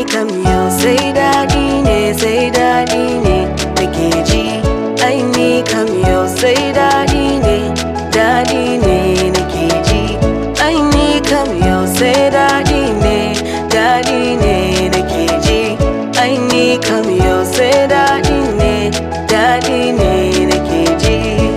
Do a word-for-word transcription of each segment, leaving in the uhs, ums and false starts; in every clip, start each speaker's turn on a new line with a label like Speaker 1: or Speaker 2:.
Speaker 1: kam yau sai daɗi ne, sai daɗi ne nake ji. Ai ni kam yau sai daɗi ne, daɗi ne nake ji. Ai ni kam yau sai daɗi ne, daɗi ne nake ji. Ai ni kam yau sai daɗi ne, daɗi ne nake ji.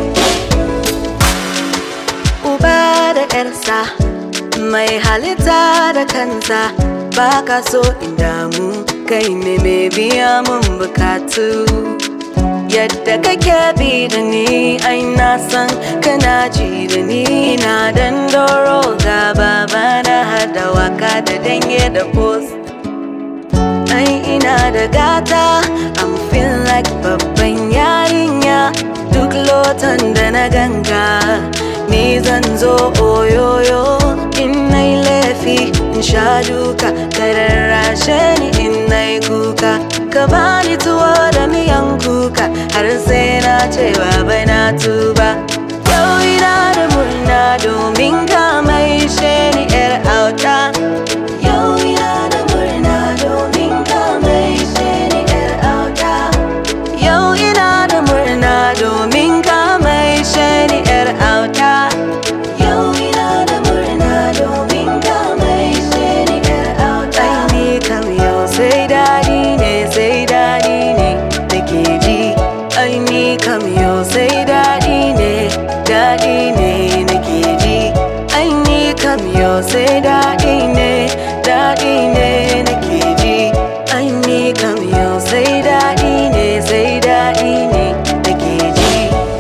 Speaker 1: Uba da ƴarsa mai halitta da kansa, ba ka so in damu, kai ne mai biya mun bukatu. Yadda kake bi da ni, ai na san kana ji da ni. Na dan doro ga baba na hada waka da dange da post. Ai ina da gata, I'm feel like babban yarinya. Duk lotan da na ganga, ni zan zo oyoyo. In nai laifi in sha duka, ka rarrashe ni in nai kuka. Ka bani tuwo da miyan kuka, har sai na ce baba na tuba. Yau ina da murna domin ka maishe ni ƴar auta. Yau ina da murna domin ka maishe ni ƴar auta. Yau ina da murna domin ka maishe ni ƴar auta. Yau ina da murna domin ka maishe ni ƴar auta. Ai ni kam yau sai daɗi ne, sai daɗi ne nake ji. Ai ni kam yau sai daɗi ne, daɗi ne nake ji. Ai ni kam yau sai daɗi ne, daɗi ne nake ji. Ai ni kam yau sai daɗi ne, sai daɗi ne nake ji.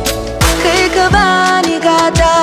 Speaker 1: Kai ka bani gata,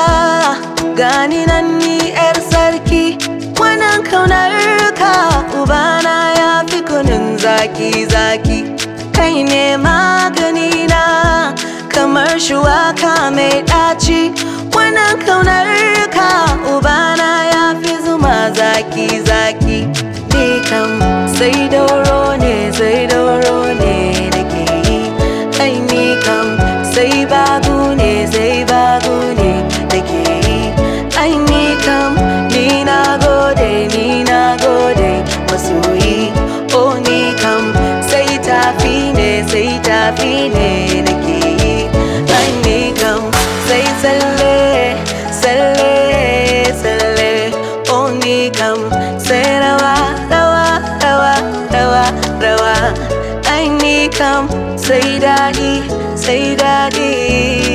Speaker 1: gani nan ni ƴar sarki. Wannan kaunar ka ubana ya fi kunun zaki zaki. Kai ne magani na, kamar shuwaka mai ɗaci. Wannan kaunar ka ubana ya fi zuma zaki zaki. Ni kam sai dauro ne, sai dauro ne nake yi. Ai ni kam sai bagu ne, sai bagu ne nake yi. Ai ni kam ni na gode, ni na gode masoyi. Oh ni kam sai tafi ne, sai tafi ne nake yi. Ai ni kam sai tsalle, tsalle, tsalle. Oh ni kam sai rawa, rawa, rawa, rawa, rawa. Ai ni kam sai daɗi, sai daɗi.